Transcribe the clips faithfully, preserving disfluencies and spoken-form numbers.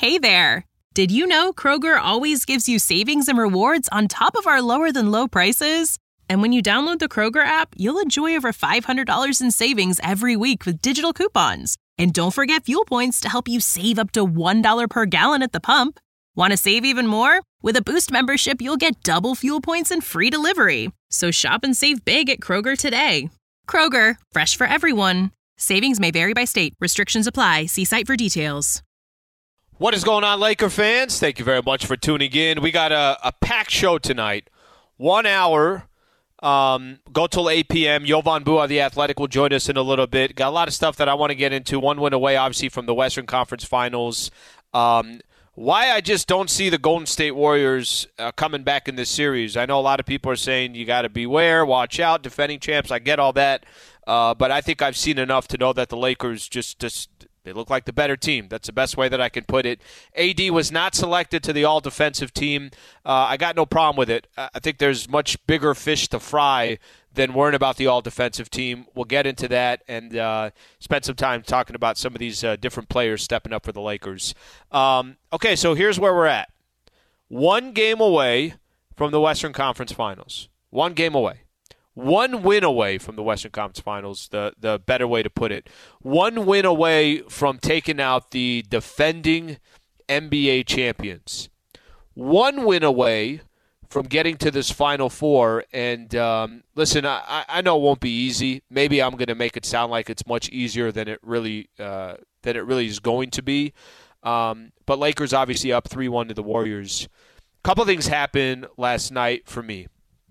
Hey there! Did you know Kroger always gives you savings and rewards on top of our lower-than-low prices? And when you download the Kroger app, you'll enjoy over five hundred dollars in savings every week with digital coupons. And don't forget fuel points to help you save up to one dollar per gallon at the pump. Want to save even more? With a Boost membership, you'll get double fuel points and free delivery. So shop and save big at Kroger today. Kroger, fresh for everyone. Savings may vary by state. Restrictions apply. See site for details. What is going on, Laker fans? Thank you very much for tuning in. We got a, a packed show tonight. One hour, um, go till eight p.m. Jovan Buha, The Athletic, will join us in a little bit. Got a lot of stuff that I want to get into. One win away, obviously, from the Western Conference Finals. Um, why I just don't see the Golden State Warriors uh, coming back in this series. I know a lot of people are saying you got to beware, watch out, defending champs. I get all that. Uh, but I think I've seen enough to know that the Lakers just, just – they look like the better team. That's the best way that I can put it. A D was not selected to the all-defensive team. Uh, I got no problem with it. I think there's much bigger fish to fry than worrying about the all-defensive team. We'll get into that and uh, spend some time talking about some of these uh, different players stepping up for the Lakers. Um, okay, so here's where we're at. One game away from the Western Conference Finals. One game away. One win away from the Western Conference Finals, the, the better way to put it. One win away from taking out the defending N B A champions. One win away from getting to this Final Four. And um, listen, I, I know it won't be easy. Maybe I'm going to make it sound like it's much easier than it really uh, than it really is going to be. Um, but Lakers obviously up three one to the Warriors. A couple things happened last night for me.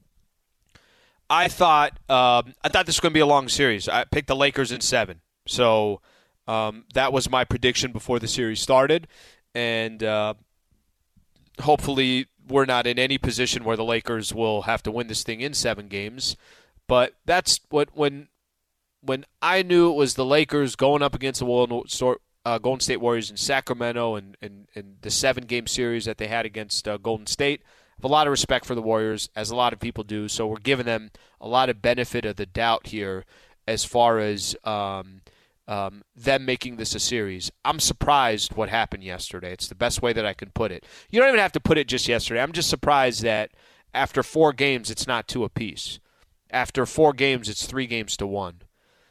I thought um, I thought this was going to be a long series. I picked the Lakers in seven. So um, that was my prediction before the series started. And uh, hopefully we're not in any position where the Lakers will have to win this thing in seven games. But that's what when when I knew it was the Lakers going up against the uh, Golden State Warriors in Sacramento and, and, and the seven-game series that they had against uh, Golden State. A lot of respect for the Warriors, as a lot of people do, so we're giving them a lot of benefit of the doubt here as far as um, um, them making this a series. I'm surprised what happened yesterday. It's the best way that I can put it. You don't even have to put it just yesterday. I'm just surprised that after four games, it's not two apiece. After four games, it's three games to one.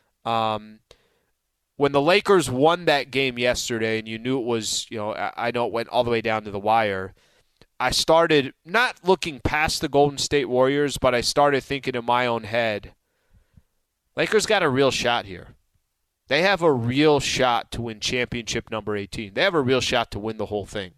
Um, when the Lakers won that game yesterday, and you knew it was, you know, I know it went all the way down to the wire, I started not looking past the Golden State Warriors, but I started thinking in my own head, Lakers got a real shot here. They have a real shot to win championship number eighteen. They have a real shot to win the whole thing.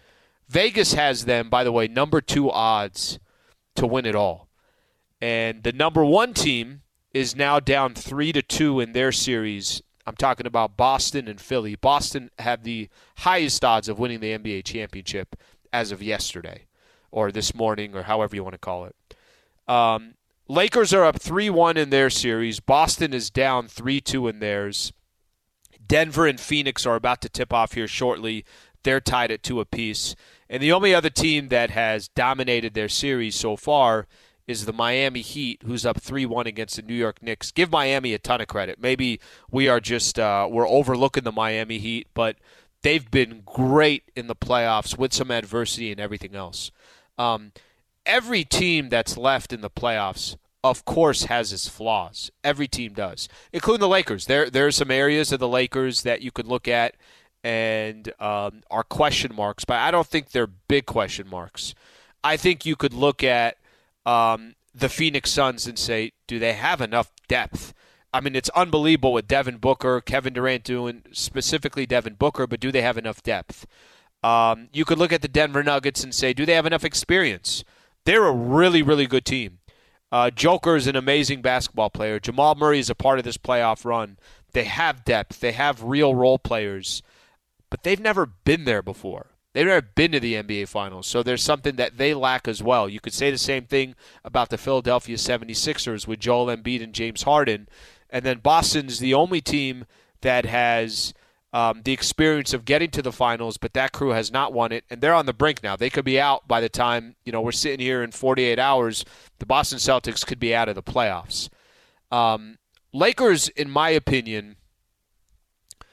Vegas has them, by the way, number two odds to win it all. And the number one team is now down three to two in their series. I'm talking about Boston and Philly. Boston have the highest odds of winning the N B A championship as of yesterday or this morning or however you want to call it. Um, Lakers are up three one in their series. Boston is down three two in theirs. Denver and Phoenix are about to tip off here shortly. They're tied at two apiece. And the only other team that has dominated their series so far is the Miami Heat, who's up three one against the New York Knicks. Give Miami a ton of credit. Maybe we are just uh, we're overlooking the Miami Heat, but they've been great in the playoffs with some adversity and everything else. Um, every team that's left in the playoffs, of course, has its flaws. Every team does, including the Lakers. There, there are some areas of the Lakers that you could look at and um, are question marks, but I don't think they're big question marks. I think you could look at um, the Phoenix Suns and say, do they have enough depth? I mean, it's unbelievable what Devin Booker, Kevin Durant doing, specifically Devin Booker, but do they have enough depth? Um, you could look at the Denver Nuggets and say, do they have enough experience? They're a really, really good team. Uh, Joker is an amazing basketball player. Jamal Murray is a part of this playoff run. They have depth. They have real role players, but they've never been there before. They've never been to the N B A Finals, so there's something that they lack as well. You could say the same thing about the Philadelphia seventy-sixers with Joel Embiid and James Harden. And then Boston's the only team that has um, the experience of getting to the finals, but that crew has not won it, and they're on the brink now. They could be out by the time, you know, we're sitting here in forty-eight hours. The Boston Celtics could be out of the playoffs. Um, Lakers, in my opinion,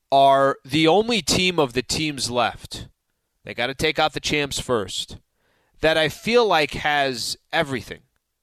are the only team of the teams left. They got to take out the champs first. That I feel like has everything.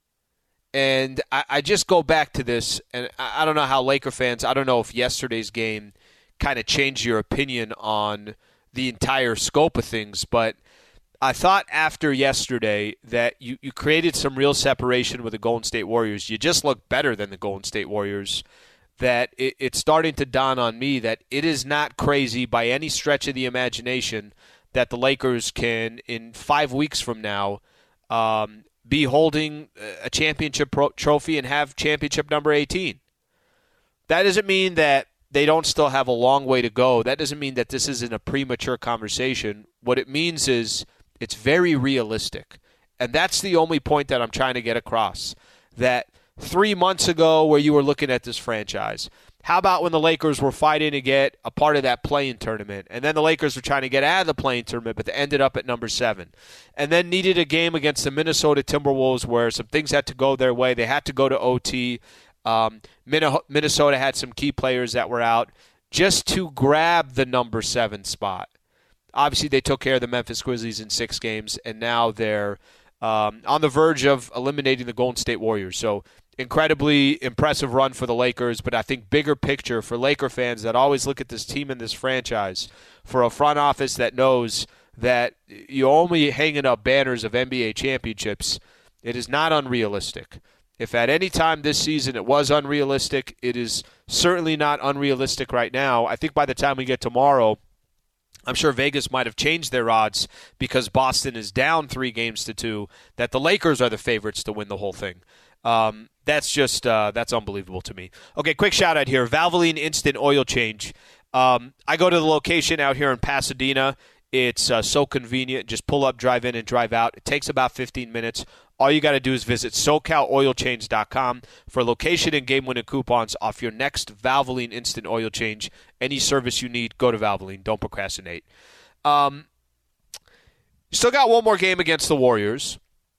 And I, I just go back to this, and I, I don't know how Laker fans, I don't know if yesterday's game kind of changed your opinion on the entire scope of things, but I thought after yesterday that you, you created some real separation with the Golden State Warriors. You just look better than the Golden State Warriors. That it, it's starting to dawn on me that it is not crazy by any stretch of the imagination that the Lakers can, in five weeks from now, um, be holding a championship pro- trophy and have championship number eighteen. That doesn't mean that they don't still have a long way to go. That doesn't mean that this isn't a premature conversation. What it means is it's very realistic. And that's the only point that I'm trying to get across. That three months ago where you were looking at this franchise, how about when the Lakers were fighting to get a part of that play-in tournament? And then the Lakers were trying to get out of the play-in tournament, but they ended up at number seven. And then needed a game against the Minnesota Timberwolves where some things had to go their way. They had to go to O T. Um, Minnesota had some key players that were out just to grab the number seven spot. Obviously, they took care of the Memphis Grizzlies in six games, and now they're um, on the verge of eliminating the Golden State Warriors. So incredibly impressive run for the Lakers, but I think bigger picture for Laker fans that always look at this team and this franchise, for a front office that knows that you're only hanging up banners of N B A championships, it is not unrealistic. If at any time this season it was unrealistic, it is certainly not unrealistic right now. I think by the time we get tomorrow, I'm sure Vegas might have changed their odds because Boston is down three games to two, that the Lakers are the favorites to win the whole thing. Um, that's just, uh, that's unbelievable to me. Okay, quick shout out here. Valvoline Instant Oil Change. Um, I go to the location out here in Pasadena. It's uh, so convenient. Just pull up, drive in, and drive out. It takes about fifteen minutes. All you got to do is visit SoCal Oil Change dot com for location and game-winning coupons off your next Valvoline Instant Oil Change. Any service you need, go to Valvoline. Don't procrastinate. Um, still got one more game against the Warriors.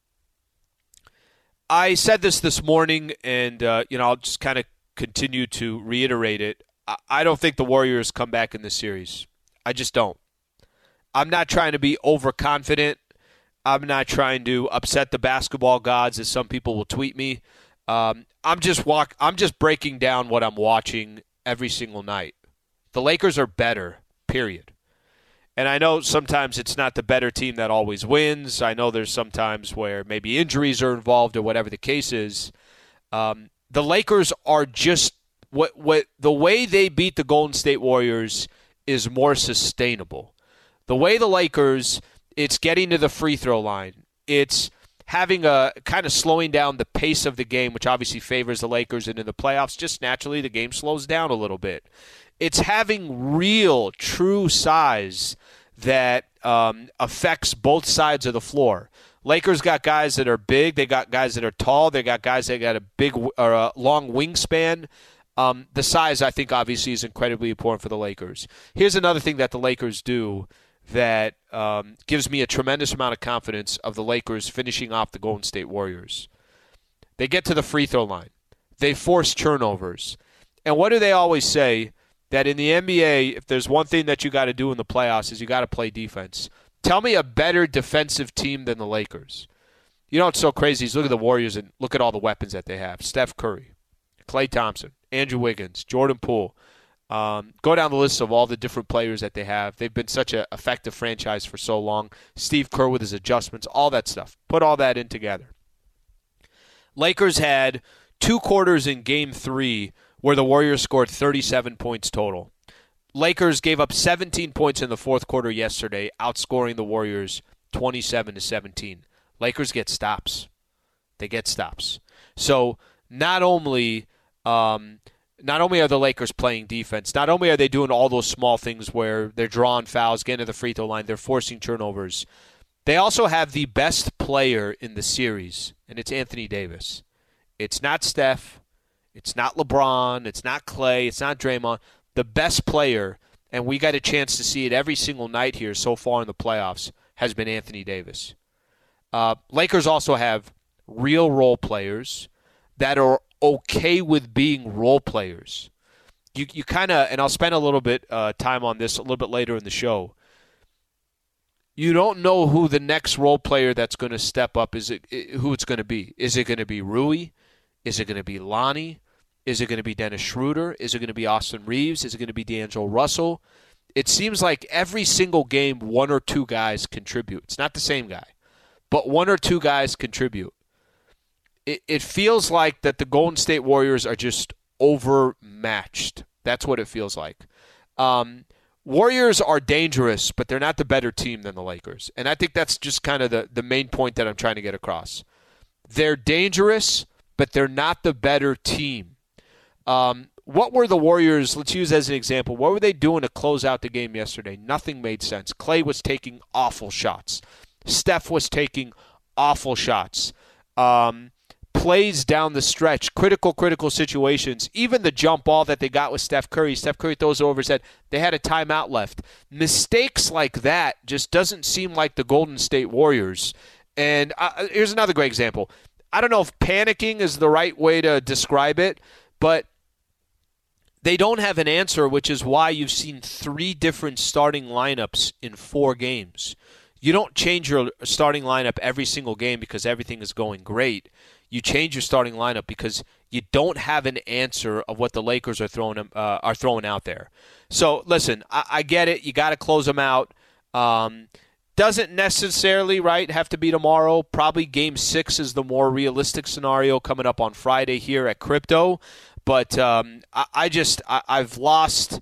I said this this morning, and uh, you know I'll just kind of continue to reiterate it. I-, I don't think the Warriors come back in this series. I just don't. I'm not trying to be overconfident. I'm not trying to upset the basketball gods, as some people will tweet me. Um, I'm just walk. I'm just breaking down what I'm watching every single night. The Lakers are better, period. And I know sometimes it's not the better team that always wins. I know there's sometimes where maybe injuries are involved or whatever the case is. Um, the Lakers are just what what the way they beat the Golden State Warriors is more sustainable. The way the Lakers, it's getting to the free throw line. It's having a kind of slowing down the pace of the game, which obviously favors the Lakers, and in the playoffs, just naturally the game slows down a little bit. It's having real, true size that um, affects both sides of the floor. Lakers got guys that are big. They got guys that are tall. They got guys that got a big or a long wingspan. Um, the size, I think, obviously is incredibly important for the Lakers. Here's another thing that the Lakers do that um, gives me a tremendous amount of confidence of the Lakers finishing off the Golden State Warriors. They get to the free throw line. They force turnovers. And what do they always say? That in the N B A, if there's one thing that you got to do in the playoffs is you got to play defense. Tell me a better defensive team than the Lakers. You know what's so crazy is look at the Warriors and look at all the weapons that they have. Steph Curry, Klay Thompson, Andrew Wiggins, Jordan Poole. Um, go down the list of all the different players that they have. They've been such an effective franchise for so long. Steve Kerr with his adjustments, all that stuff. Put all that in together. Lakers had two quarters in game three where the Warriors scored thirty-seven points total. Lakers gave up seventeen points in the fourth quarter yesterday, outscoring the Warriors twenty-seven to seventeen. Lakers get stops. They get stops. So not only um, not only are the Lakers playing defense, not only are they doing all those small things where they're drawing fouls, getting to the free throw line, they're forcing turnovers, they also have the best player in the series, and it's Anthony Davis. It's not Steph. It's not LeBron. It's not Klay. It's not Draymond. The best player, and we got a chance to see it every single night here so far in the playoffs, has been Anthony Davis. Uh, Lakers also have real role players that are okay with being role players. you you kind of, and I'll spend a little bit uh, time on this a little bit later in the show. You don't know who the next role player that's going to step up is. It, who it's going to be. Is it going to be Rui? Is it going to be Lonnie? Is it going to be Dennis Schroeder? Is it going to be Austin Reeves? Is it going to be D'Angelo Russell? It seems like every single game, one or two guys contribute. It's not the same guy, but one or two guys contribute. It, it feels like that the Golden State Warriors are just overmatched. That's what it feels like. Um, Warriors are dangerous, but they're not the better team than the Lakers. And I think that's just kind of the, the main point that I'm trying to get across. They're dangerous, but they're not the better team. Um, what were the Warriors, let's use as an example, what were they doing to close out the game yesterday? Nothing made sense. Klay was taking awful shots. Steph was taking awful shots. Um, plays down the stretch, critical, critical situations. Even the jump ball that they got with Steph Curry, Steph Curry throws it over his head. They had a timeout left. Mistakes like that just doesn't seem like the Golden State Warriors. And uh, here's another great example. I don't know if panicking is the right way to describe it, but they don't have an answer, which is why you've seen three different starting lineups in four games. You don't change your starting lineup every single game because everything is going great. You change your starting lineup because you don't have an answer of what the Lakers are throwing uh, are throwing out there. So, listen, I, I get it. You got to close them out. Um, doesn't necessarily, right, have to be tomorrow. Probably game six is the more realistic scenario coming up on Friday here at Crypto. But um, I, I just, I, I've lost,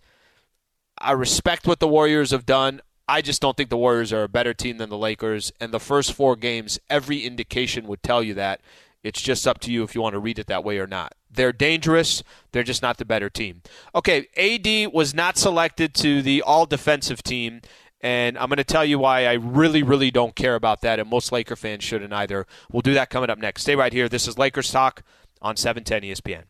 I respect what the Warriors have done. I just don't think the Warriors are a better team than the Lakers. And the first four games, every indication would tell you that. It's just up to you if you want to read it that way or not. They're dangerous. They're just not the better team. Okay, A D was not selected to the all-defensive team. And I'm going to tell you why I really, really don't care about that. And most Laker fans shouldn't either. We'll do that coming up next. Stay right here. This is Lakers Talk on seven ten E S P N.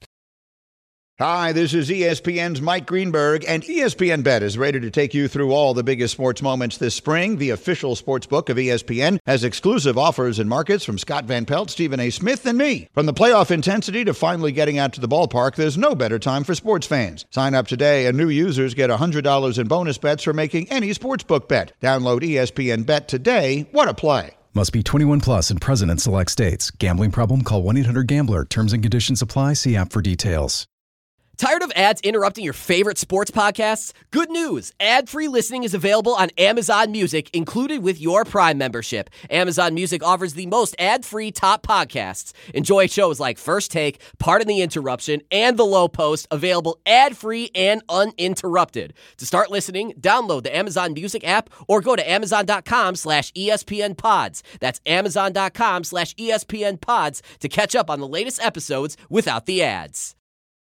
Hi, this is E S P N's Mike Greenberg, and E S P N Bet is ready to take you through all the biggest sports moments this spring. The official sports book of E S P N has exclusive offers and markets from Scott Van Pelt, Stephen A. Smith, and me. From the playoff intensity to finally getting out to the ballpark, there's no better time for sports fans. Sign up today, and new users get one hundred dollars in bonus bets for making any sportsbook bet. Download E S P N Bet today. What a play. Must be twenty-one plus and present in select states. Gambling problem? Call one eight hundred gambler. Terms and conditions apply. See app for details. Tired of ads interrupting your favorite sports podcasts? Good news! Ad-free listening is available on Amazon Music, included with your Prime membership. Amazon Music offers the most ad-free top podcasts. Enjoy shows like First Take, Pardon the Interruption, and The Low Post, available ad-free and uninterrupted. To start listening, download the Amazon Music app or go to amazon.com slash ESPN pods. That's amazon.com slash ESPN pods to catch up on the latest episodes without the ads.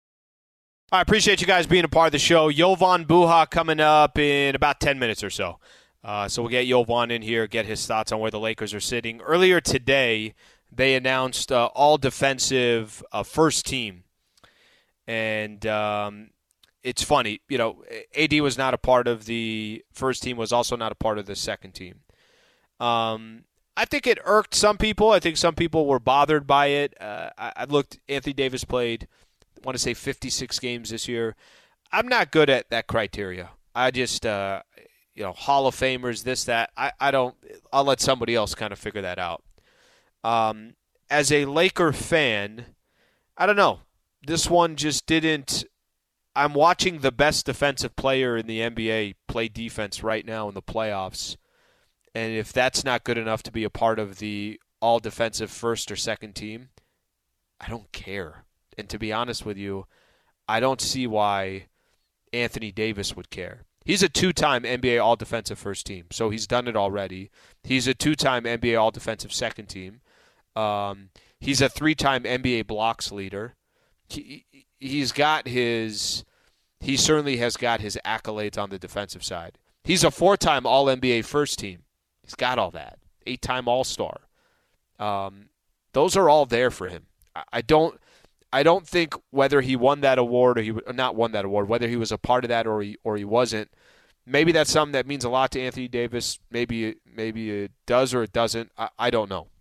I appreciate you guys being a part of the show. Jovan Buha coming up in about ten minutes or so. Uh, so we'll get Jovan in here, get his thoughts on where the Lakers are sitting. Earlier today, they announced uh, all-defensive uh, first team. And um, it's funny, you know, A D was not a part of the first team, was also not a part of the second team. Um, I think it irked some people. I think some people were bothered by it. Uh, I, I looked, Anthony Davis played – I want to say fifty-six games this year. I'm not good at that criteria. I just, uh, you know, Hall of Famers, this, that. I, I don't, I'll let somebody else kind of figure that out. Um, as a Laker fan, I don't know. This one just didn't, I'm watching the best defensive player in the N B A play defense right now in the playoffs. And if that's not good enough to be a part of the all-defensive first or second team, I don't care. And to be honest with you, I don't see why Anthony Davis would care. He's a two-time N B A All-Defensive First Team, so he's done it already. He's a two-time N B A All-Defensive Second Team. Um, he's a three-time N B A blocks leader. He, he's got his – he certainly has got his accolades on the defensive side. He's a four-time All-N B A First Team. He's got all that. Eight-time All-Star. Um, those are all there for him. I, I don't – I don't think whether he won that award or he not won that award, whether he was a part of that or he or he wasn't. Maybe that's something that means a lot to Anthony Davis. Maybe maybe it does or it doesn't. I, I don't know.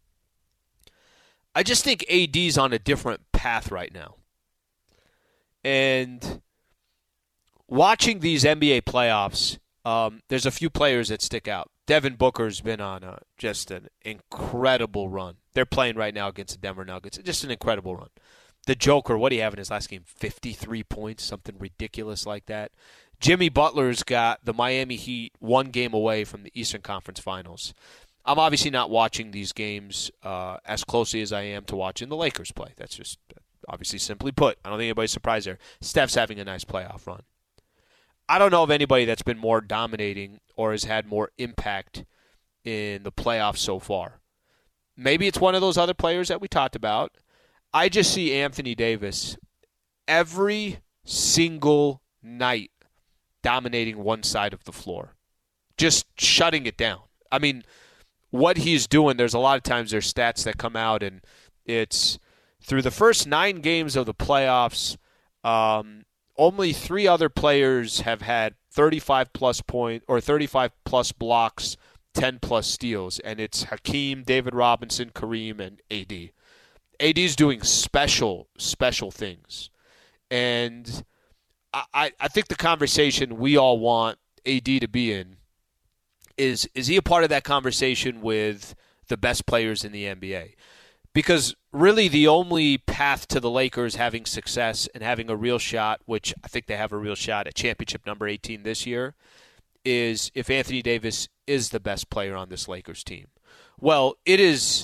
I just think A D's on a different path right now, and watching these N B A playoffs, um, there's a few players that stick out. Devin Booker's been on a, just an incredible run. They're playing right now against the Denver Nuggets. Just an incredible run. The Joker, what did he have in his last game? fifty-three points, something ridiculous like that. Jimmy Butler's got the Miami Heat one game away from the Eastern Conference Finals. I'm obviously not watching these games uh, as closely as I am to watching the Lakers play. That's just obviously simply put. I don't think anybody's surprised there. Steph's having a nice playoff run. I don't know of anybody that's been more dominating or has had more impact in the playoffs so far. Maybe it's one of those other players that we talked about. I just see Anthony Davis every single night dominating one side of the floor, just shutting it down. I mean, what he's doing, there's a lot of times there's stats that come out, and it's through the first nine games of the playoffs, um, only three other players have had thirty-five plus point or thirty-five plus blocks, ten plus steals, and it's Hakeem, David Robinson, Kareem, and A D. A D's doing special, special things. And I, I think the conversation we all want A D to be in is, is he a part of that conversation with the best players in the N B A? Because really the only path to the Lakers having success and having a real shot, which I think they have a real shot at championship number eighteen this year, is if Anthony Davis is the best player on this Lakers team. Well, it is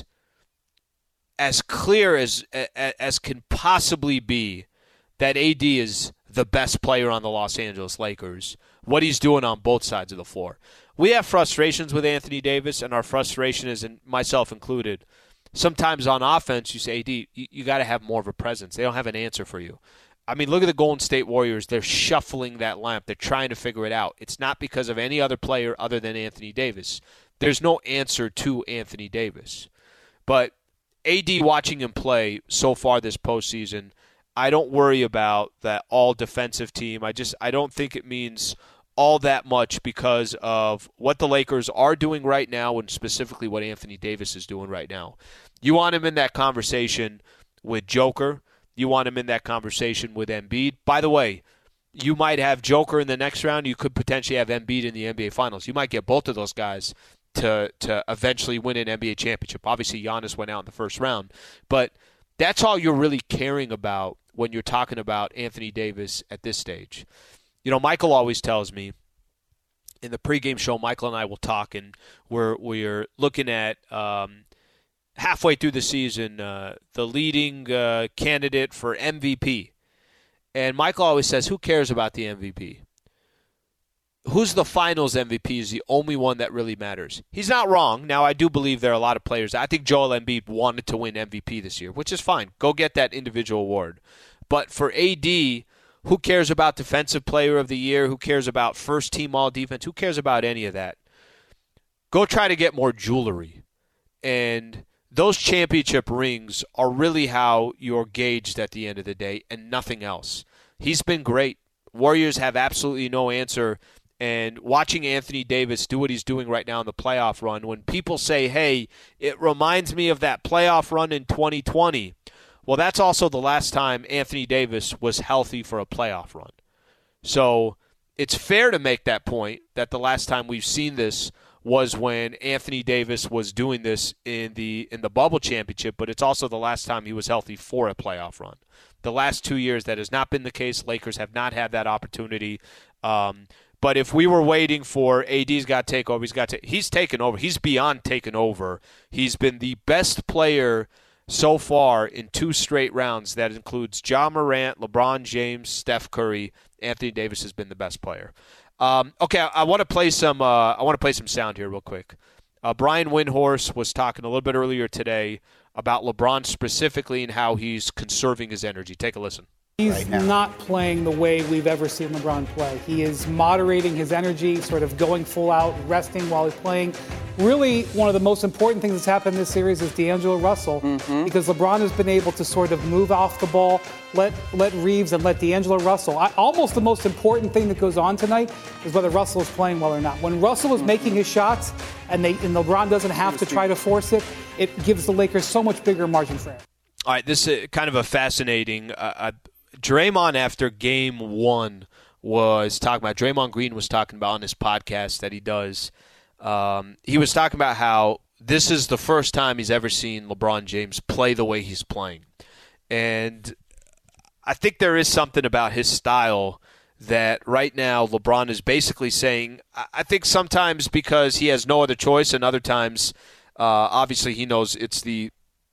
as clear as as can possibly be that A D is the best player on the Los Angeles Lakers, what he's doing on both sides of the floor. We have frustrations with Anthony Davis, and our frustration is, and myself included, sometimes on offense you say, A D, you, you got to have more of a presence. They don't have an answer for you. I mean, look at the Golden State Warriors. They're shuffling that lamp. They're trying to figure it out. It's not because of any other player other than Anthony Davis. There's no answer to Anthony Davis. But A D, watching him play so far this postseason, I don't worry about that all defensive team. I just I don't think it means all that much because of what the Lakers are doing right now and specifically what Anthony Davis is doing right now. You want him in that conversation with Joker. You want him in that conversation with Embiid. By the way, you might have Joker in the next round. You could potentially have Embiid in the N B A Finals. You might get both of those guys to to eventually win an N B A championship. Obviously, Giannis went out in the first round. But that's all you're really caring about when you're talking about Anthony Davis at this stage. You know, Michael always tells me, in the pregame show, Michael and I will talk, and we're, we're looking at um, halfway through the season, uh, the leading uh, candidate for M V P. And Michael always says, who cares about the M V P? Who's the finals M V P is the only one that really matters. He's not wrong. Now, I do believe there are a lot of players. I think Joel Embiid wanted to win M V P this year, which is fine. Go get that individual award. But for A D, who cares about Defensive Player of the Year? Who cares about First Team All-Defense? Who cares about any of that? Go try to get more jewelry. And those championship rings are really how you're gauged at the end of the day and nothing else. He's been great. Warriors have absolutely no answer. And watching Anthony Davis do what he's doing right now in the playoff run, when people say, hey, it reminds me of that playoff run in twenty twenty, well, that's also the last time Anthony Davis was healthy for a playoff run. So it's fair to make that point that the last time we've seen this was when Anthony Davis was doing this in the in the bubble championship, but it's also the last time he was healthy for a playoff run. The last two years, that has not been the case. Lakers have not had that opportunity. Um, but if we were waiting for A D's got to take over, he's got to, he's taken over. He's beyond taken over. He's been the best player so far in two straight rounds. That includes Ja Morant, LeBron James, Steph Curry. Anthony Davis has been the best player. Um, okay, I, I want to play some. Uh, I want to play some sound here real quick. Uh, Brian Windhorst was talking a little bit earlier today about LeBron specifically and how he's conserving his energy. Take a listen. He's right now. not playing the way we've ever seen LeBron play. He is moderating his energy, sort of going full out, resting while he's playing. Really, one of the most important things that's happened in this series is D'Angelo Russell, mm-hmm. because LeBron has been able to sort of move off the ball, let let Reeves and let D'Angelo Russell. I, almost the most important thing that goes on tonight is whether Russell is playing well or not. When Russell is mm-hmm. making his shots and, they, and LeBron doesn't have to try to force it, it gives the Lakers so much bigger margin for error. All right, this is kind of a fascinating uh, – Draymond, after game one, was talking about, Draymond Green was talking about on his podcast that he does. Um, he was talking about how this is the first time he's ever seen LeBron James play the way he's playing. And I think there is something about his style that right now LeBron is basically saying, I think sometimes because he has no other choice, and other times, uh, obviously he knows it's the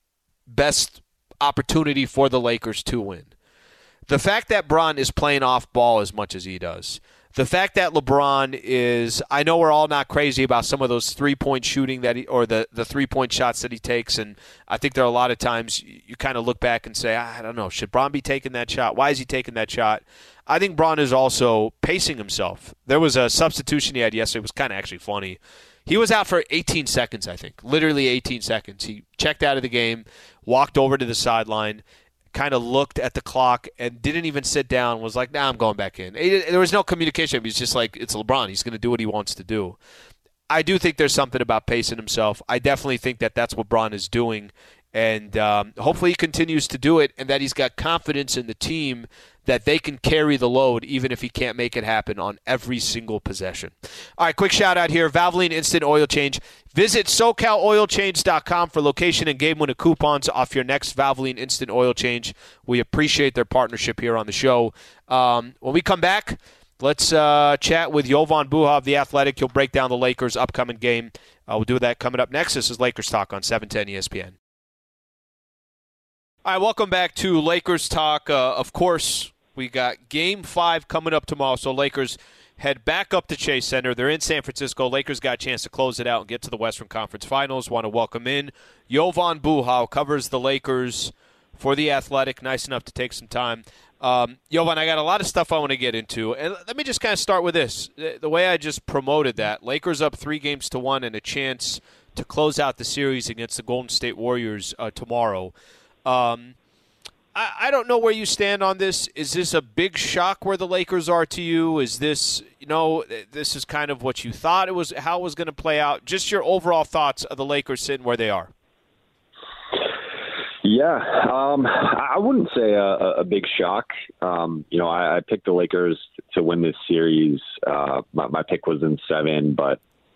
best opportunity for the Lakers to win. The fact that Bron is playing off ball as much as he does, the fact that LeBron is, I know we're all not crazy about some of those three-point shooting that he, or the, the three-point shots that he takes, and I think there are a lot of times you, you kind of look back and say, I don't know, should Bron be taking that shot? Why is he taking that shot? I think Bron is also pacing himself. There was a substitution he had yesterday. It was kind of actually funny. He was out for eighteen seconds, I think, literally eighteen seconds. He checked out of the game, walked over to the sideline, kind of looked at the clock and didn't even sit down, was like, nah, I'm going back in. There was no communication. He was just like, it's LeBron. He's going to do what he wants to do. I do think there's something about pacing himself. I definitely think that that's what Bron is doing, and um, hopefully he continues to do it and that he's got confidence in the team that they can carry the load even if he can't make it happen on every single possession. All right, quick shout out here. Valvoline Instant Oil Change. Visit SoCal Oil Change dot com for location and game winner coupons off your next Valvoline Instant Oil Change. We appreciate their partnership here on the show. Um, when we come back, let's uh, chat with Jovan Buha of The Athletic. He'll break down the Lakers' upcoming game. Uh, we'll do that coming up next. This is Lakers Talk on seven ten E S P N. All right, welcome back to Lakers Talk. Uh, of course, we got Game five coming up tomorrow, so Lakers head back up to Chase Center. They're in San Francisco. Lakers got a chance to close it out and get to the Western Conference Finals. Want to welcome in Jovan Buha, covers the Lakers for The Athletic. Nice enough to take some time. Um, Jovan, I got a lot of stuff I want to get into. And let me just kind of start with this. The way I just promoted that, Lakers up three games to one and a chance to close out the series against the Golden State Warriors uh, tomorrow. Um, I, I don't know where you stand on this. Is this a big shock where the Lakers are to you? Is this, you know, this is kind of what you thought it was, how it was going to play out? Just your overall thoughts of the Lakers sitting where they are. Yeah, um, I wouldn't say a, a big shock. Um, you know, I, I picked the Lakers to win this series. Uh, my, my pick was in seven, but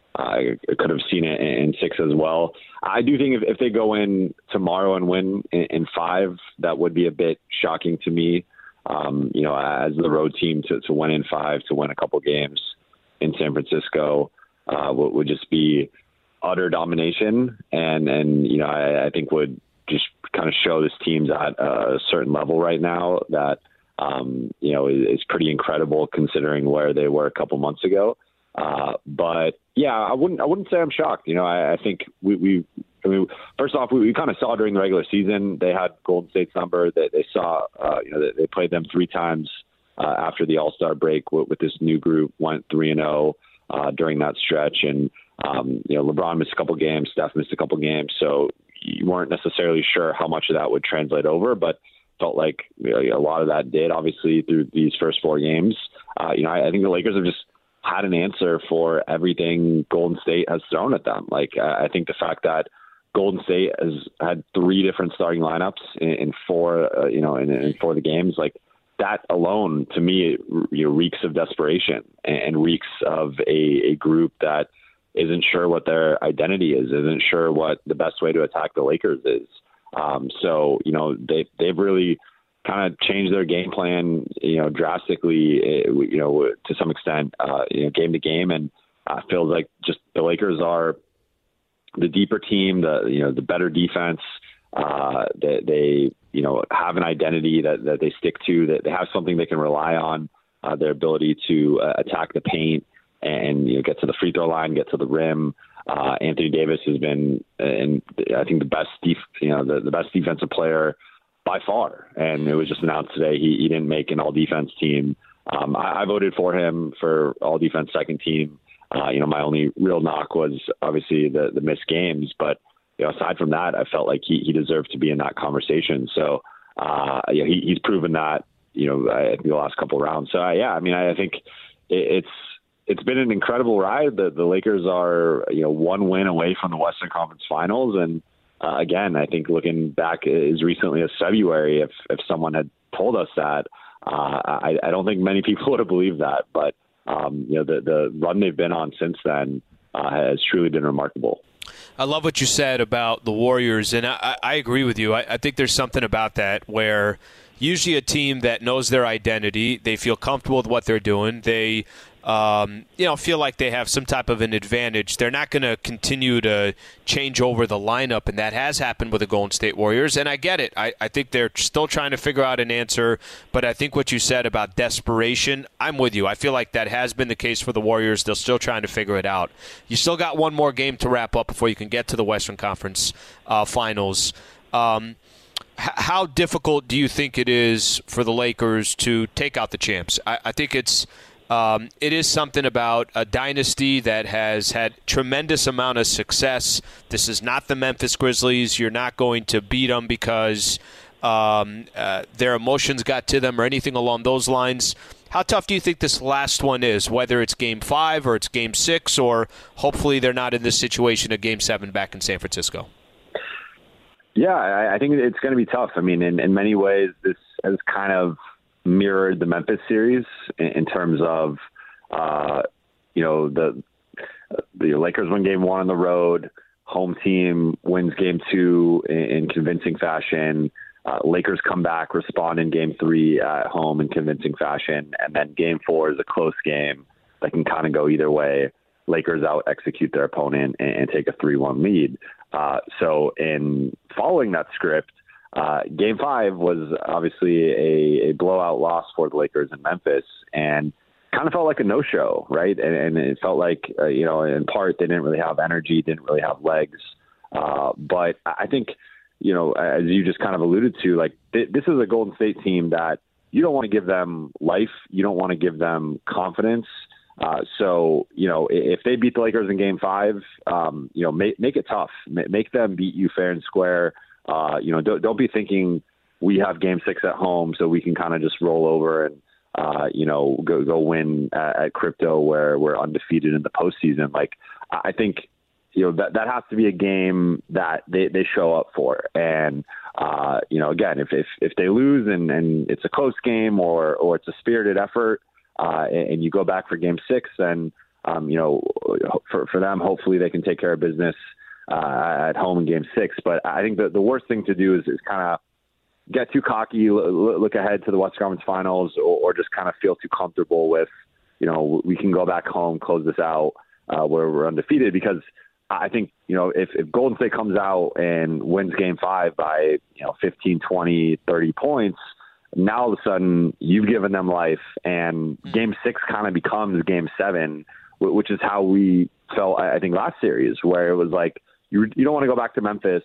I could have seen it in six as well. I do think if, if they go in tomorrow and win in, in five, that would be a bit shocking to me. Um, you know, as the road team to, to win in five, to win a couple games in San Francisco uh, would, would just be utter domination. And, and you know, I, I think would just kind of show this team's at a certain level right now that, um, you know, is, is pretty incredible considering where they were a couple months ago. Uh, but yeah, I wouldn't, I wouldn't say I'm shocked. You know, I, I think we, we, I mean, first off, we, we kind of saw during the regular season, they had Golden State's number. They, they saw, uh, you know, they, they played them three times uh, after the All-Star break with, with this new group, went three and oh uh, during that stretch. And, um, you know, LeBron missed a couple games, Steph missed a couple games. So you weren't necessarily sure how much of that would translate over, but felt like, you know, a lot of that did, obviously, through these first four games. Uh, you know, I, I think the Lakers have just had an answer for everything Golden State has thrown at them. Like, uh, I think the fact that Golden State has had three different starting lineups in, in four, uh, you know, in, in four of the games, like that alone, to me, you know, reeks of desperation and, and reeks of a, a group that isn't sure what their identity is, isn't sure what the best way to attack the Lakers is. Um, so, you know, they, they've really kind of changed their game plan, you know, drastically, you know, to some extent, uh, you know, game to game. And uh, feels like just the Lakers are the deeper team, the, you know, the better defense. Uh, they, they, you know, have an identity that, that they stick to, that they have something they can rely on, uh, their ability to uh, attack the paint and, you know, get to the free throw line, get to the rim. Uh, Anthony Davis has been, and I think the best, def- you know, the, the best defensive player by far. And it was just announced today he, he didn't make an all-defense team. Um, I, I voted for him for all-defense second team. Uh, you know, my only real knock was obviously the, the missed games. But, you know, aside from that, I felt like he, he deserved to be in that conversation. So, uh, yeah, he, he's proven that, you know, I think the last couple of rounds. So, uh, yeah, I mean, I, I think it, it's it's been an incredible ride. The, the Lakers are, you know, one win away from the Western Conference Finals. And, Uh, again, I think looking back as recently as February, if if someone had told us that, Uh, I, I don't think many people would have believed that, but um, you know, the the run they've been on since then uh, has truly been remarkable. I love what you said about the Warriors, and I, I agree with you. I, I think there's something about that where usually a team that knows their identity, they feel comfortable with what they're doing, they um, you know, feel like they have some type of an advantage. They're not going to continue to change over the lineup, and that has happened with the Golden State Warriors, and I get it. I, I think they're still trying to figure out an answer, but I think what you said about desperation, I'm with you. I feel like that has been the case for the Warriors. They're still trying to figure it out. You still got one more game to wrap up before you can get to the Western Conference uh, Finals. Um, h- how difficult do you think it is for the Lakers to take out the champs? I, I think it's Um, it is something about a dynasty that has had tremendous amount of success. This is not the Memphis Grizzlies. You're not going to beat them because um, uh, their emotions got to them or anything along those lines. How tough do you think this last one is, whether it's game five or it's game six, or hopefully they're not in this situation of game seven back in San Francisco? Yeah, I, I think it's going to be tough. I mean, in, in many ways, this has kind of mirrored the Memphis series in, in terms of, uh, you know, the the Lakers win game one on the road, home team wins game two in, in convincing fashion. Uh, Lakers come back, respond in game three at home in convincing fashion, and then game four is a close game that can kind of go either way. Lakers out execute their opponent and, and take a three one lead. Uh, so in following that script, Uh, game five was obviously a, a blowout loss for the Lakers in Memphis, and kind of felt like a no-show, right? And, and it felt like, uh, you know, in part they didn't really have energy, didn't really have legs. Uh, but I think, you know, as you just kind of alluded to, like th- this is a Golden State team that you don't want to give them life, you don't want to give them confidence. Uh, so, you know, if they beat the Lakers in game five, um, you know, make, make it tough, make them beat you fair and square. Uh, you know, don't, don't be thinking we have game six at home so we can kind of just roll over and, uh, you know, go go win at, at Crypto where we're undefeated in the postseason. Like, I think, you know, that, that has to be a game that they, they show up for. And, uh, you know, again, if, if, if they lose and, and it's a close game or, or it's a spirited effort uh, and, and you go back for game six, then, um, you know, for, for them, hopefully they can take care of business Uh, at home in game six. But I think the, the worst thing to do is, is kind of get too cocky, l- look ahead to the Western Conference Finals, or, or just kind of feel too comfortable with, you know, we can go back home, close this out uh, where we're undefeated. Because I think, you know, if, if Golden State comes out and wins game five by, you know, fifteen, twenty, thirty points, now all of a sudden you've given them life, and game six kind of becomes game seven, which is how we felt, I think, last series, where it was like, You, you don't want to go back to Memphis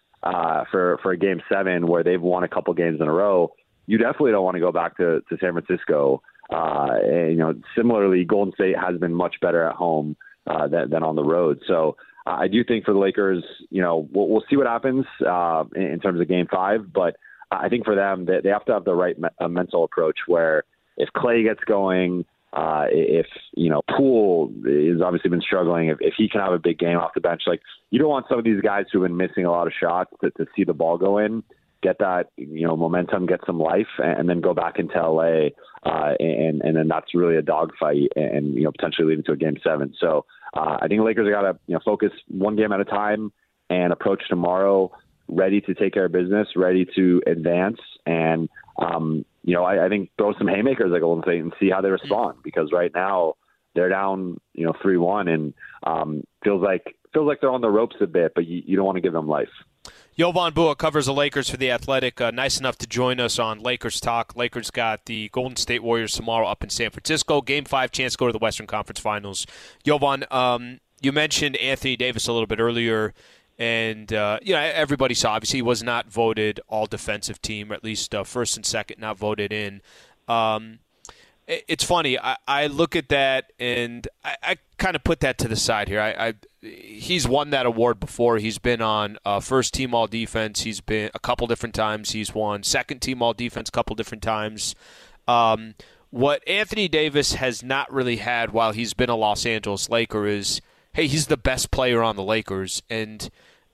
uh, for, for a game seven where they've won a couple games in a row. You definitely don't want to go back to, to San Francisco. Uh, and, you know, similarly, Golden State has been much better at home uh, than, than on the road. So uh, I do think for the Lakers, you know, we'll, we'll see what happens uh, in, in terms of game five. But I think for them, they, they have to have the right me- uh, mental approach where if Clay gets going, Uh, if, you know, Poole has obviously been struggling, if, if he can have a big game off the bench, like you don't want some of these guys who've been missing a lot of shots to, to see the ball go in, get that, you know, momentum, get some life, and, and then go back into L A, uh, and, and then that's really a dogfight and, you know, potentially leading to a game seven. So uh, I think the Lakers have got to, you know, focus one game at a time and approach tomorrow ready to take care of business, ready to advance. And, um, you know, I, I think throw some haymakers at Golden State and see how they respond, because right now they're down, you know, three one, and um, feels like feels like they're on the ropes a bit, but you, you don't want to give them life. Jovan Buha covers the Lakers for The Athletic. Uh, nice enough to join us on Lakers Talk. Lakers got the Golden State Warriors tomorrow up in San Francisco. Game five, chance to go to the Western Conference Finals. Jovan, um, you mentioned Anthony Davis a little bit earlier. And, uh, you know, everybody saw, obviously, he was not voted all-defensive team, or at least uh, first and second not voted in. Um, it, it's funny. I, I look at that, and I, I kind of put that to the side here. I, I He's won that award before. He's been on uh, first-team all-defense. He's been a couple different times. He's won second-team all-defense a couple different times. Um, what Anthony Davis has not really had while he's been a Los Angeles Laker is, hey, he's the best player on the Lakers, and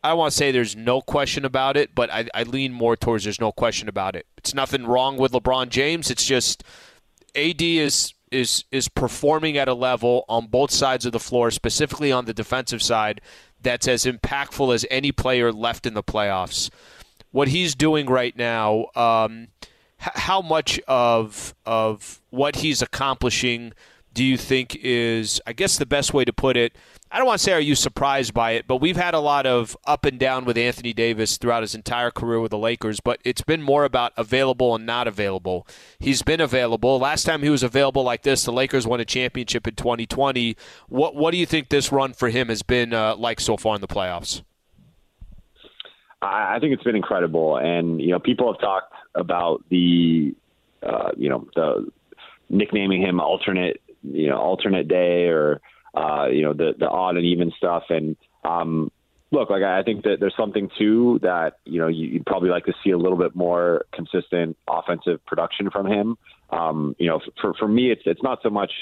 I don't want to say there's no question about it, but I, I lean more towards there's no question about it. It's nothing wrong with LeBron James. It's just A D is is is performing at a level on both sides of the floor, specifically on the defensive side, that's as impactful as any player left in the playoffs. What he's doing right now, um, h- how much of of what he's accomplishing do you think is, I guess the best way to put it, I don't want to say are you surprised by it, but we've had a lot of up and down with Anthony Davis throughout his entire career with the Lakers, but it's been more about available and not available. He's been available. Last time he was available like this, the Lakers won a championship in twenty twenty. What what do you think this run for him has been uh, like so far in the playoffs? I think it's been incredible. And, you know, people have talked about the, uh, you know, the nicknaming him alternate, you know, alternate day or, uh, you know, the, the odd and even stuff. And um, look, like, I think that there's something too that, you know, you, you'd probably like to see a little bit more consistent offensive production from him. Um, you know, for, for me, it's, it's not so much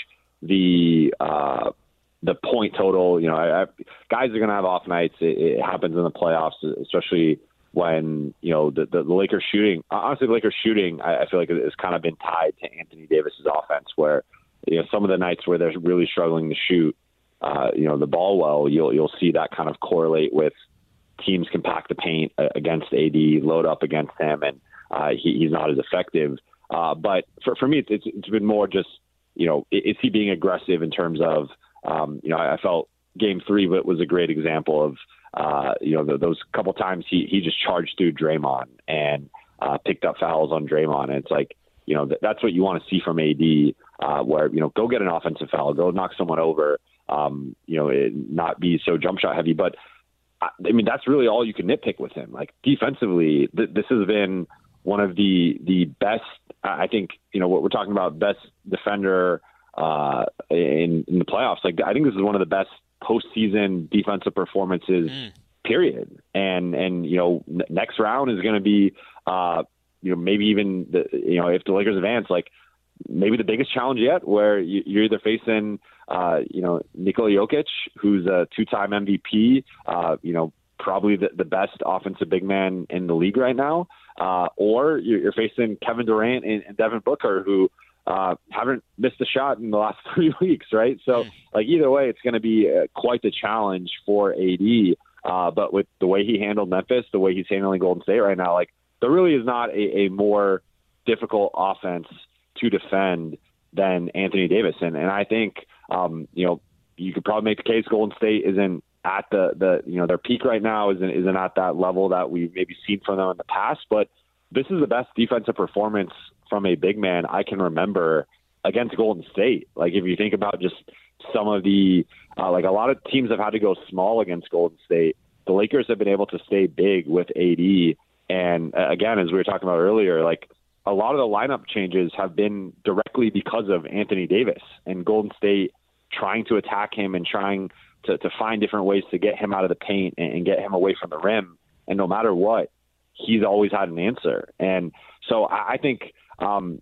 the, uh, the point total. You know, I, I, guys are going to have off nights. It, it happens in the playoffs, especially when, you know, the, the, the Lakers shooting, honestly, the Lakers shooting, I, I feel like it's kind of been tied to Anthony Davis's offense, where, you know, some of the nights where they're really struggling to shoot, uh, you know, the ball well, you'll, you'll see that kind of correlate with teams compact the paint against A D, load up against him, and uh, he, he's not as effective. Uh, but for, for me, it's, it's been more just, you know, is he being aggressive in terms of, um, you know, I felt game three was a great example of, uh, you know, the, those couple times he, he just charged through Draymond and uh, picked up fouls on Draymond. And it's like, you know, th- that's what you want to see from A D, uh, where, you know, go get an offensive foul, go knock someone over, um, you know, it, not be so jump shot heavy. But, I, I mean, that's really all you can nitpick with him. Like, defensively, th- this has been one of the the best, I think, you know, what we're talking about, best defender uh, in, in the playoffs. Like, I think this is one of the best postseason defensive performances, mm. period. And, and, you know, n- next round is going to be, uh, you know, maybe even, the, you know, if the Lakers advance, like, maybe the biggest challenge yet, where you, you're either facing, uh, you know, Nikola Jokic, who's a two-time M V P, uh, you know, probably the, the best offensive big man in the league right now, uh, or you're, you're facing Kevin Durant and, and Devin Booker, who uh, haven't missed a shot in the last three weeks, right? So, like, either way, it's going to be uh, quite the challenge for A D. Uh, but with the way he handled Memphis, the way he's handling Golden State right now, like, there really is not a, a more difficult offense to defend than Anthony Davis. And, and I think, um, you know, you could probably make the case Golden State isn't at the, the you know, their peak right now, isn't, isn't at that level that we've maybe seen from them in the past. But this is the best defensive performance from a big man I can remember against Golden State. Like, if you think about just some of the, uh, like, a lot of teams have had to go small against Golden State. The Lakers have been able to stay big with A D. And uh, again, as we were talking about earlier, like, a lot of the lineup changes have been directly because of Anthony Davis and Golden State trying to attack him and trying to, to find different ways to get him out of the paint and, and get him away from the rim. And no matter what, he's always had an answer. And so I, I think um,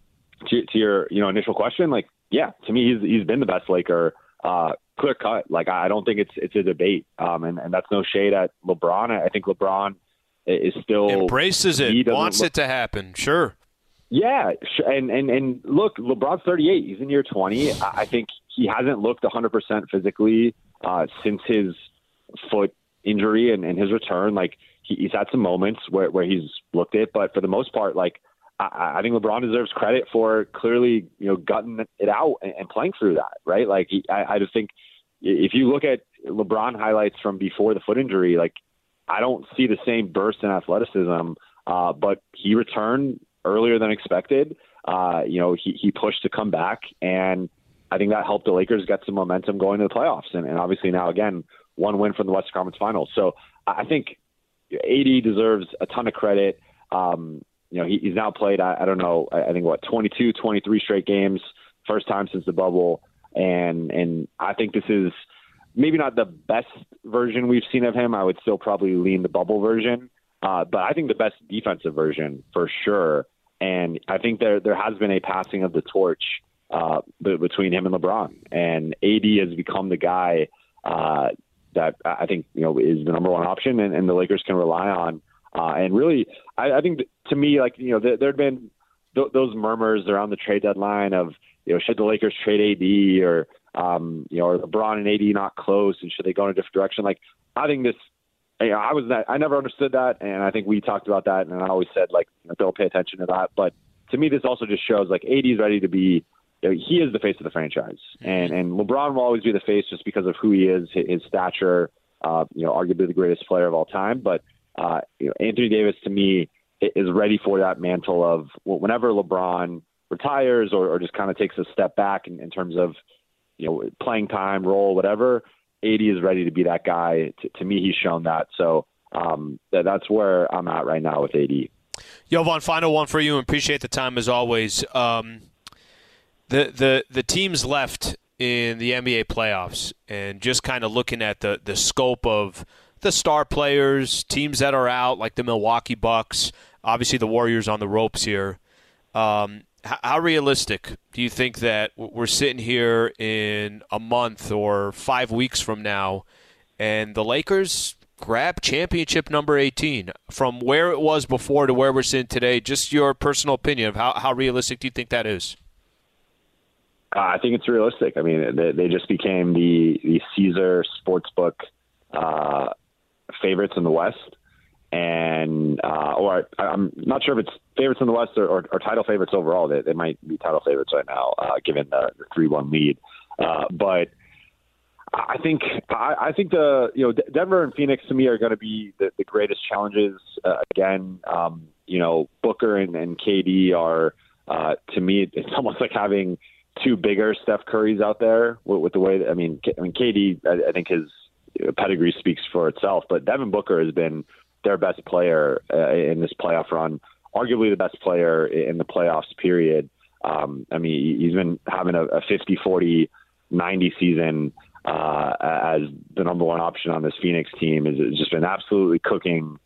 to, to your, you know, initial question, like, yeah, to me, he's, he's been the best Laker, uh, clear cut. Like, I don't think it's, it's a debate. Um, and, and that's no shade at LeBron. I think LeBron is still embraces it, wants look, it to happen. Sure. Yeah. And, and, and look, LeBron's thirty-eight. He's in year twenty. I think he hasn't looked one hundred percent physically uh, since his foot injury and, and his return. Like, he, he's had some moments where, where he's looked it, but for the most part, like, I, I think LeBron deserves credit for clearly, you know, gutting it out and, and playing through that. Right. Like, he, I, I just think if you look at LeBron highlights from before the foot injury, like, I don't see the same burst in athleticism, uh, but he returned earlier than expected. Uh, you know, he, he pushed to come back, and I think that helped the Lakers get some momentum going to the playoffs. And, and obviously now, again, one win from the Western Conference Finals. So I think A D deserves a ton of credit. Um, you know, he, he's now played, I, I don't know, I, I think, what, twenty-two, twenty-three straight games, first time since the bubble. And, and I think this is maybe not the best version we've seen of him. I would still probably lean the bubble version. Uh, but I think the best defensive version for sure. And I think there there has been a passing of the torch uh, b- between him and LeBron. And A D has become the guy uh, that I think, you know, is the number one option and, and the Lakers can rely on. Uh, and really, I, I think to me, like, you know, there, there had been th- those murmurs around the trade deadline of, you know, should the Lakers trade A D or, um, you know, are LeBron and A D not close and should they go in a different direction? Like, I think this, you know, I was not, I never understood that. And I think we talked about that. And I always said, like, you know, don't pay attention to that. But to me, this also just shows, like, A D is ready to be, you know, he is the face of the franchise. And and LeBron will always be the face just because of who he is, his, his stature, uh, you know, arguably the greatest player of all time. But, uh, you know, Anthony Davis, to me, is ready for that mantle of whenever LeBron retires or, or just kind of takes a step back in, in terms of, you know, playing time, role, whatever, A D is ready to be that guy. To, to me, he's shown that. So um, that, that's where I'm at right now with A D. Jovan, final one for you. Appreciate the time as always. Um, the the the teams left in the N B A playoffs, and just kind of looking at the the scope of the star players, teams that are out, like the Milwaukee Bucks, obviously the Warriors on the ropes here. Um, how, how realistic do you think that we're sitting here in a month or five weeks from now, and the Lakers grab championship number eighteen from where it was before to where we're sitting today? Just your personal opinion of how, how realistic do you think that is? Uh, I think it's realistic. I mean, they, they just became the, the Caesar Sportsbook uh, favorites in the West. And, uh, or I, I'm not sure if it's favorites in the West or, or, or title favorites overall. They, they might be title favorites right now, uh, given the three one lead. Uh, but I think I, I think the you know Denver and Phoenix to me are going to be the, the greatest challenges. Uh, again, um, you know Booker and, and K D are uh, to me it's almost like having two bigger Steph Currys out there with, with the way that, I mean I mean K D I, I think his pedigree speaks for itself, but Devin Booker has been their best player uh, in this playoff run, arguably the best player in the playoffs period. Um, I mean he's been having a, a fifty forty ninety season. Uh, as the number one option on this Phoenix team is just been absolutely cooking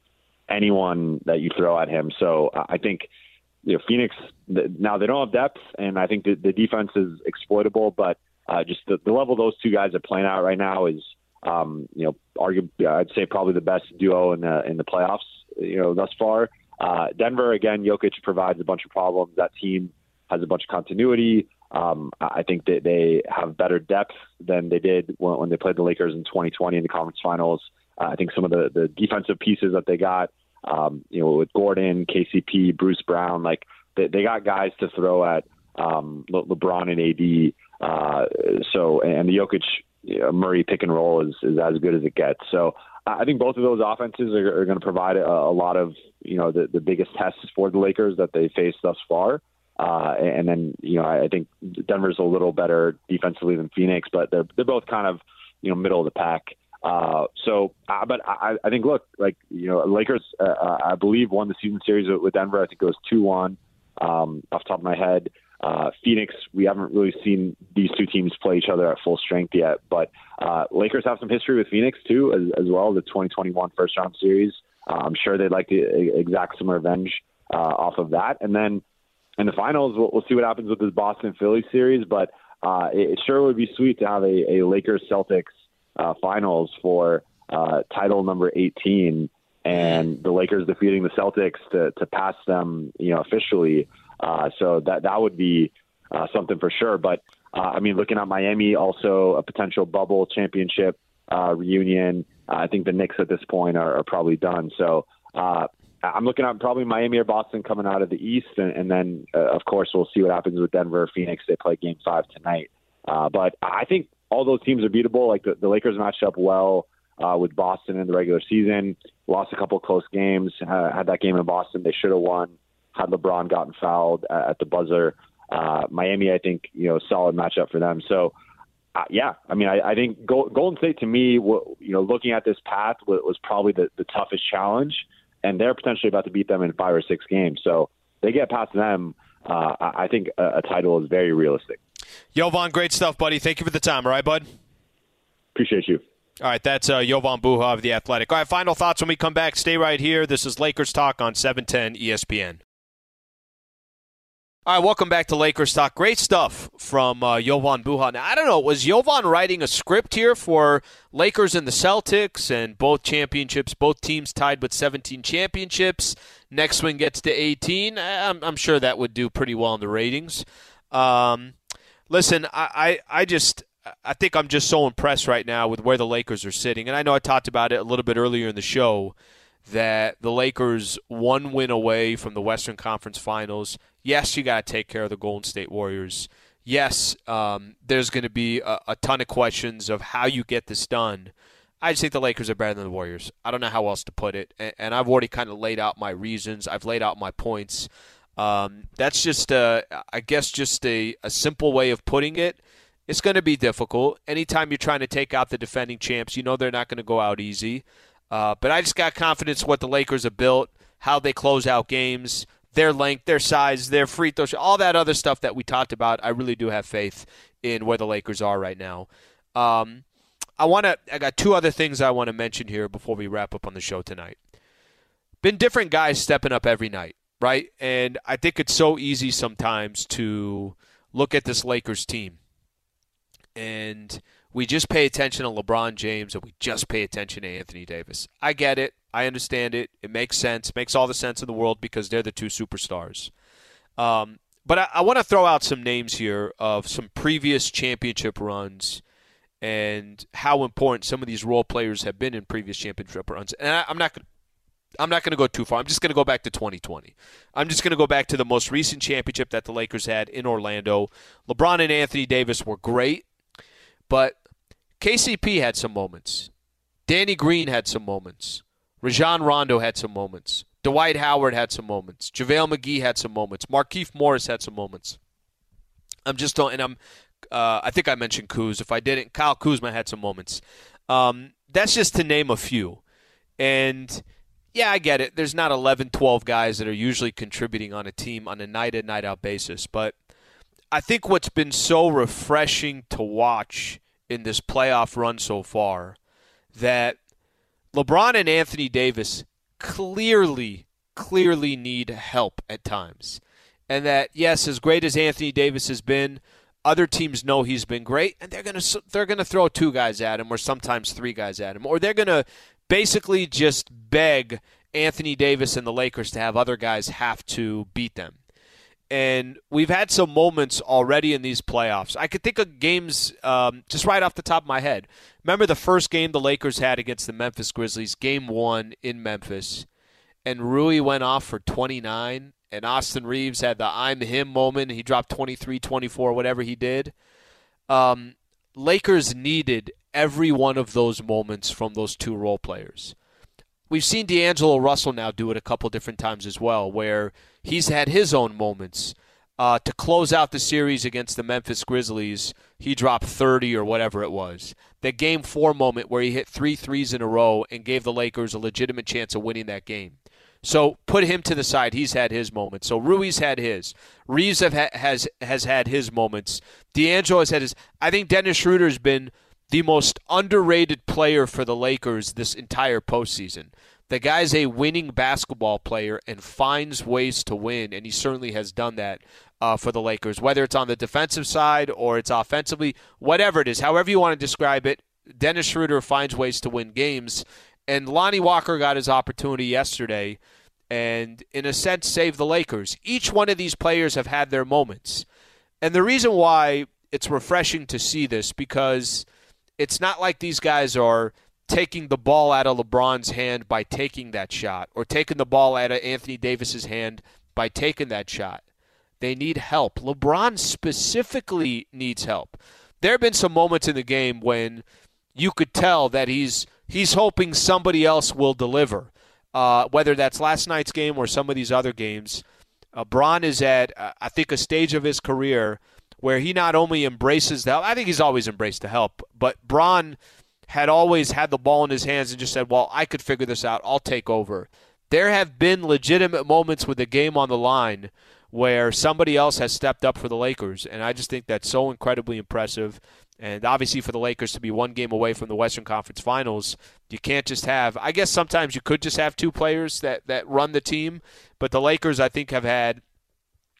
anyone that you throw at him. So I think, you know, Phoenix now they don't have depth, and I think the, the defense is exploitable, but uh, just the, the level those two guys are playing out right now is, um, you know, arguably I'd say probably the best duo in the in the playoffs, you know, thus far. Uh, Denver again, Jokic provides a bunch of problems. That team has a bunch of continuity. Um, I think that they have better depth than they did when, when they played the Lakers in twenty twenty in the conference finals. Uh, I think some of the, the defensive pieces that they got, um, you know, with Gordon, K C P, Bruce Brown, like they, they got guys to throw at um, Le- LeBron and A D. Uh, so, and the Jokic you know, Murray pick and roll is, is as good as it gets. So I think both of those offenses are, are going to provide a, a lot of, you know, the, the biggest tests for the Lakers that they faced thus far. Uh, and then, you know, I think Denver's a little better defensively than Phoenix, but they're they're both kind of, you know, middle of the pack. Uh, so, uh, but I, I think, look, like, you know, Lakers, uh, I believe, won the season series with Denver. I think it was two one um, off the top of my head. Uh, Phoenix, we haven't really seen these two teams play each other at full strength yet. But uh, Lakers have some history with Phoenix, too, as, as well, the twenty twenty-one first-round series. Uh, I'm sure they'd like to exact some revenge uh, off of that. And then, in the finals, we'll, we'll see what happens with this Boston-Philly series, but uh, it, it sure would be sweet to have a, a Lakers-Celtics uh, finals for uh, title number eighteen, and the Lakers defeating the Celtics to, to pass them, you know, officially. Uh, so that that would be uh, something for sure. But uh, I mean, looking at Miami, also a potential bubble championship uh, reunion. Uh, I think the Knicks at this point are, are probably done. So. Uh, I'm looking at probably Miami or Boston coming out of the East, and, and then, uh, of course, we'll see what happens with Denver or Phoenix. They play Game five tonight. Uh, but I think all those teams are beatable. Like, the, the Lakers matched up well uh, with Boston in the regular season, lost a couple of close games, uh, had that game in Boston they should have won had LeBron gotten fouled at, at the buzzer. Uh, Miami, I think, you know, solid matchup for them. So, uh, yeah, I mean, I, I think Golden State, to me, w- you know, looking at this path was, was probably the, the toughest challenge. And they're potentially about to beat them in five or six games. So they get past them. Uh, I think a, a title is very realistic. Jovan, great stuff, buddy. Thank you for the time. All right, bud? Appreciate you. All right, that's uh, Jovan Buha of The Athletic. All right, final thoughts when we come back. Stay right here. This is Lakers Talk on seven ten E S P N. All right, welcome back to Lakers Talk. Great stuff from uh, Jovan Buha. Now, I don't know, was Jovan writing a script here for Lakers and the Celtics and both championships, both teams tied with seventeen championships? Next one gets to eighteen. I'm, I'm sure that would do pretty well in the ratings. Um, listen, I, I, I just I think I'm just so impressed right now with where the Lakers are sitting. And I know I talked about it a little bit earlier in the show that the Lakers one win away from the Western Conference Finals. Yes, you got to take care of the Golden State Warriors. Yes, um, there's going to be a, a ton of questions of how you get this done. I just think the Lakers are better than the Warriors. I don't know how else to put it. And, and I've already kind of laid out my reasons. I've laid out my points. Um, that's just, uh, I guess, just a, a simple way of putting it. It's going to be difficult. Anytime you're trying to take out the defending champs, you know they're not going to go out easy. Uh, but I just got confidence what the Lakers have built, how they close out games, their length, their size, their free throws, all that other stuff that we talked about. I really do have faith in where the Lakers are right now. Um, I want to. I got two other things I want to mention here before we wrap up on the show tonight. Been different guys stepping up every night, right? And I think it's so easy sometimes to look at this Lakers team and we just pay attention to LeBron James and we just pay attention to Anthony Davis. I get it. I understand it. It makes sense. It makes all the sense in the world because they're the two superstars. Um, but I, I want to throw out some names here of some previous championship runs and how important some of these role players have been in previous championship runs. And I, I'm not going I'm not going to go too far. I'm just going to go back to twenty twenty. I'm just going to go back to the most recent championship that the Lakers had in Orlando. LeBron and Anthony Davis were great, but K C P had some moments. Danny Green had some moments. Rajon Rondo had some moments. Dwight Howard had some moments. JaVale McGee had some moments. Markieff Morris had some moments. I'm just don't, and I'm. Uh, I think I mentioned Kuz. If I didn't, Kyle Kuzma had some moments. Um, that's just to name a few. And yeah, I get it. There's not eleven, twelve guys that are usually contributing on a team on a night-in, night-out basis. But I think what's been so refreshing to watch in this playoff run so far that LeBron and Anthony Davis clearly, clearly need help at times. And that, yes, as great as Anthony Davis has been, other teams know he's been great, and they're going to they're going to throw two guys at him or sometimes three guys at him. Or they're going to basically just beg Anthony Davis and the Lakers to have other guys have to beat them. And we've had some moments already in these playoffs. I could think of games um, just right off the top of my head. Remember the first game the Lakers had against the Memphis Grizzlies, game one in Memphis, and Rui went off for twenty-nine, and Austin Reeves had the I'm him moment. He dropped twenty-three, twenty-four, whatever he did. Um, Lakers needed every one of those moments from those two role players. We've seen D'Angelo Russell now do it a couple different times as well, where he's had his own moments. Uh, to close out the series against the Memphis Grizzlies, he dropped thirty or whatever it was. The game four moment where he hit three threes in a row and gave the Lakers a legitimate chance of winning that game. So put him to the side. He's had his moments. So Rui's had his. Reeves have ha- has has had his moments. D'Angelo has had his. I think Dennis Schroeder's been the most underrated player for the Lakers this entire postseason. The guy's a winning basketball player and finds ways to win, and he certainly has done that uh, for the Lakers, whether it's on the defensive side or it's offensively, whatever it is, however you want to describe it, Dennis Schroeder finds ways to win games. And Lonnie Walker got his opportunity yesterday and, in a sense, saved the Lakers. Each one of these players have had their moments. And the reason why it's refreshing to see this, because it's not like these guys are taking the ball out of LeBron's hand by taking that shot or taking the ball out of Anthony Davis's hand by taking that shot. They need help. LeBron specifically needs help. There have been some moments in the game when you could tell that he's he's hoping somebody else will deliver, uh, whether that's last night's game or some of these other games. Uh, Bron is at, uh, I think, a stage of his career where he not only embraces the help, I think he's always embraced the help, but Bron had always had the ball in his hands and just said, well, I could figure this out. I'll take over. There have been legitimate moments with the game on the line where somebody else has stepped up for the Lakers, and I just think that's so incredibly impressive. And obviously for the Lakers to be one game away from the Western Conference Finals, you can't just have – I guess sometimes you could just have two players that, that run the team, but the Lakers, I think, have had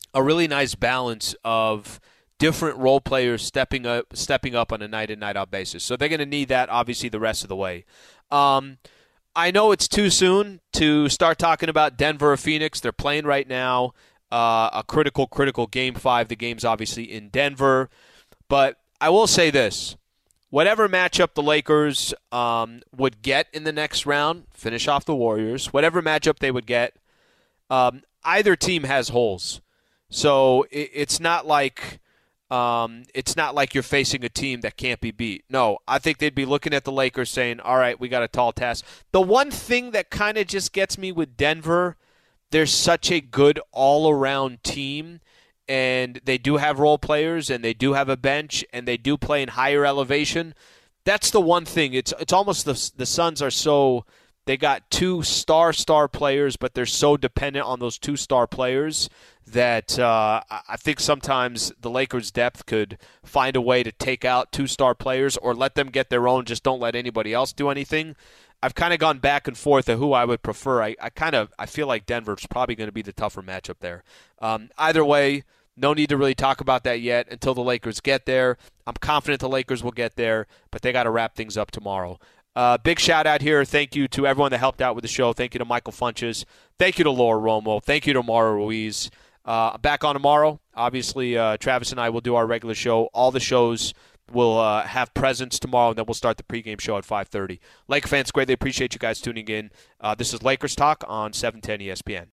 a really nice balance of different role players stepping up stepping up on a night-in, night-out basis. So they're going to need that, obviously, the rest of the way. Um, I know it's too soon to start talking about Denver or Phoenix. They're playing right now uh, a critical, critical Game five. The game's obviously in Denver. But I will say this. Whatever matchup the Lakers um, would get in the next round, finish off the Warriors, whatever matchup they would get, um, either team has holes. So it, it's not like... Um, it's not like you're facing a team that can't be beat. No, I think they'd be looking at the Lakers saying, all right, we got a tall task. The one thing that kind of just gets me with Denver, they're such a good all-around team, and they do have role players, and they do have a bench, and they do play in higher elevation. That's the one thing. It's it's almost the, the Suns are so – they got two star, star players, but they're so dependent on those two star players that uh, I think sometimes the Lakers' depth could find a way to take out two-star players or let them get their own, just don't let anybody else do anything. I've kind of gone back and forth of who I would prefer. I, I kind of I feel like Denver's probably going to be the tougher matchup there. Um, either way, no need to really talk about that yet until the Lakers get there. I'm confident the Lakers will get there, but they got to wrap things up tomorrow. Uh, big shout-out here. Thank you to everyone that helped out with the show. Thank you to Michael Funches. Thank you to Laura Romo. Thank you to Mara Ruiz. Uh, back on tomorrow. Obviously, uh, Travis and I will do our regular show. All the shows will uh, have presence tomorrow, and then we'll start the pregame show at five thirty. Laker fans, greatly appreciate you guys tuning in. Uh, this is Lakers Talk on seven ten E S P N.